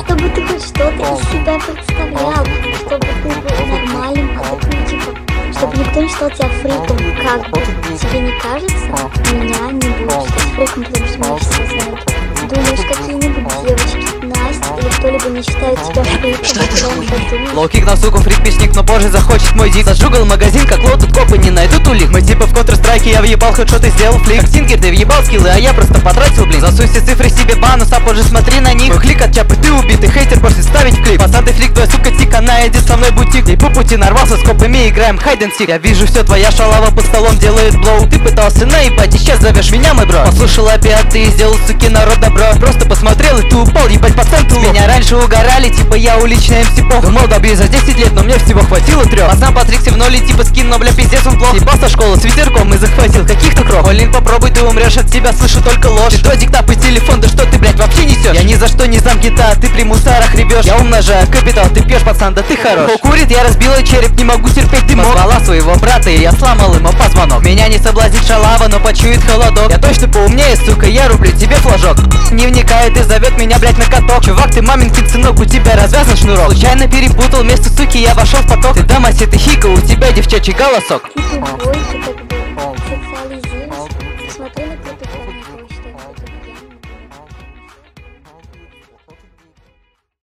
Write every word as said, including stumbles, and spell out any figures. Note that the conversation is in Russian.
чтобы ты хоть что-то из себя представлял, чтобы ты был нормальным, адекватным, типа, чтобы никто не считал тебя фриком, как бы. Тебе не кажется? Меня не будут считать фриком, потому что меня все знают. Думаешь, какие-нибудь девочки, Настя или кто-либо не считают тебя фриком? Лоу-кик на суку, фрик песник, но позже захочет мой дик. Зажугал магазин, как лот, тут копы не найдут улик. Мы типа в Counter-Strike, я въебал хэдшот и сделал флик. Как Тингер, ты въебал скиллы, а я просто потратил, блин. Засуй все цифры себе банус, а позже смотри на них. Мой клик от чапы, ты убитый хейтер, просто ставить в клип. Пацан, ты флик, твоя сука тик, она идет со мной бутик. И по пути нарвался с копами, играем хайд энд сик. Я вижу все, твоя шалава под столом делает блоу. Ты пытался наебать, и сейчас зовешь меня, мой бро. Послушал опять, ты сделал, суки, народ добро. Просто посмотрел, и ты упал, ебать, пацан, ты лох. Меня раньше угорали, типа я уличный эм си пох. Думал, добью за десять лет, но мне всего хватило трех. Пацан Патрикси в ноле, типа скин, но бля пиздец он плох. Ебал со школы с ветерком и захватил каких-то кров. Олин, попробуй, ты умрешь, от тебя слышу только ложь. Ты додик, тап и телефон, да что ты, блядь, вообще несешь? Я ни за что не сам гита, ты при мусорах ребешь. Я умножаю капитал, ты пьешь, пацан, да ты хорош. Кто курит, я разбил и череп, не могу терпеть дымок. Позвала своего брата, и я сломал ему позвонок. Меня не соблазнит шалава, но почует холодок. Я точно поумнее, сука, я рублю тебе флажок. Не вникает и зовет меня, блядь, на каток. Чувак, ты маменькин сынок, у тебя развязан шнурок. Случайно перепутал, вместо суки я вошел в поток. Ты дама, ты хика, у тебя девчачий голосок. Ты тупой.